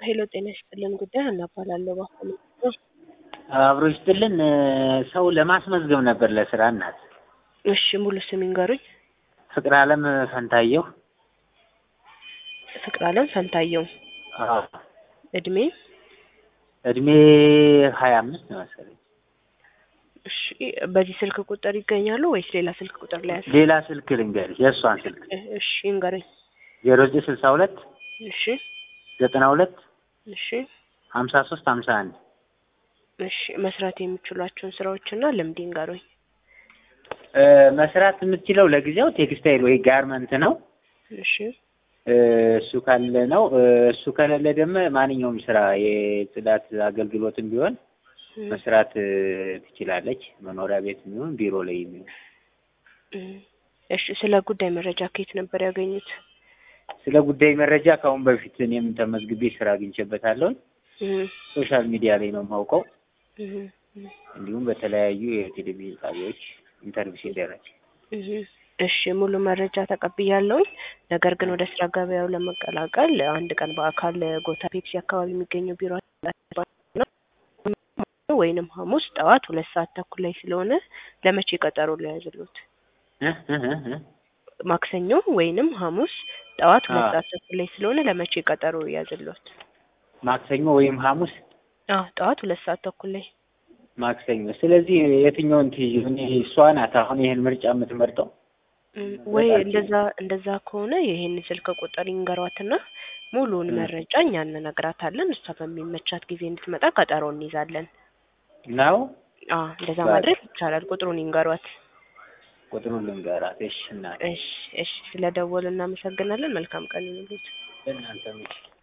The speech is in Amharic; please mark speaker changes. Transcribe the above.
Speaker 1: ሄሎ ጤና ይስጥልን ጉዳይ እናባላለሁ ባፈለ
Speaker 2: አብሮ ይስጥልን ሰው ለማስመዝገብ ነበር ለስራ እናት።
Speaker 1: እሺ ሙሉ ስም ይንገሩኝ።
Speaker 2: ፍቅር ዓለም ፈንታየው።
Speaker 1: ፍቅር ዓለም ፈንታየው።
Speaker 2: አዎ።
Speaker 1: እድሜ
Speaker 2: 25 ነው መሰለኝ።
Speaker 1: እሺ በዚህ ስልክ ቁጥር ይገኛሉ ወይስ ሌላ ስልክ ቁጥር ላይ ያስ?
Speaker 2: ሌላ ስልክ ልንገርሽ የእሷን ስልክ።
Speaker 1: እሺ ይንገሩኝ።
Speaker 2: 0962
Speaker 1: እሺ
Speaker 2: 92
Speaker 1: እሺ
Speaker 2: 53 51
Speaker 1: እሺ መስራት የሚችሏቸውን ስራዎችና ልምድ ይንገሩኝ።
Speaker 2: መስራት የምትችለው ለጊዜው ቴክስታይል ወይ ጋርመንት ነው።
Speaker 1: እሺ
Speaker 2: እሱ ካለ ነው። እሱ ከሌለ ደግሞ ማንኛውም ስራ የጽዳት አገልግሎትም ቢሆን መስራት ትችላለች። መኖሪያ ቤት ቢሆን ቢሮ ላይ ቢሆን።
Speaker 1: እሺ ስለ ጉዳይ መረጃ ከየት ነበር ያገኙት?
Speaker 2: ስለ ጉዳይ መረጃ ካሁን በፊት እኔም ተመዝግቤ ስራ አግኝቼበታለሁ። ሶሻል ሚዲያ ላይ ነው የማውቀው። እንዲሁም በተለያዩ የቴሌቪዥን ጣቢያዎች ኢንተርቪው ሲደረግ።
Speaker 1: እሺ ሙሉ መረጃ ተቀብያለሁ። ነገር ግን ወደ ስራ ገበያው ለመቀላቀል አንድ ቀን በአካል ጎታ ፔፕሲ አካባቢ የሚገኘው ቢሮ ወይንም ሐሙስ ጠዋት 2 ሰዓት ተኩል ላይ ስለሆነ ለመቼ ቀጠሮ ሊያዝሉት? ማክሰኞ ወይንም ሐሙስ ጠዋት 2 ሰዓት ተኩል ላይ ስለሆነ ለመቼ ቀጠሮ ያዝሉት?
Speaker 2: ማክሰኞ ወይም ሐሙስ
Speaker 1: ጠዋት 2 ሰዓት ተኩል ላይ
Speaker 2: ማክሰኞ። ስለዚህ የትኛውን ትይዩ? እኔ እሷ ናት አሁን ይሄን ምርጫ የምትመርጠው?
Speaker 1: ወይ እንደዛ ከሆነ ይሄን ስልክ ቁጥር ይንገሯትና ሙሉውን መረጃ እኛ እንነግራታለን። እሷ በሚመቻት ጊዜ እንድትመጣ ቀጠሮ እንይዛለን
Speaker 2: ነው።
Speaker 1: እንደዛ ማድረግ ይቻላል። ቁጥሩን ይንገሯት።
Speaker 2: ቁጥሩን ልንገራት? እሺ እናት።
Speaker 1: እሺ ስለደወሉ እናመሰግናለን። መልካም ቀን ይሁንልዎት።
Speaker 2: እናንተም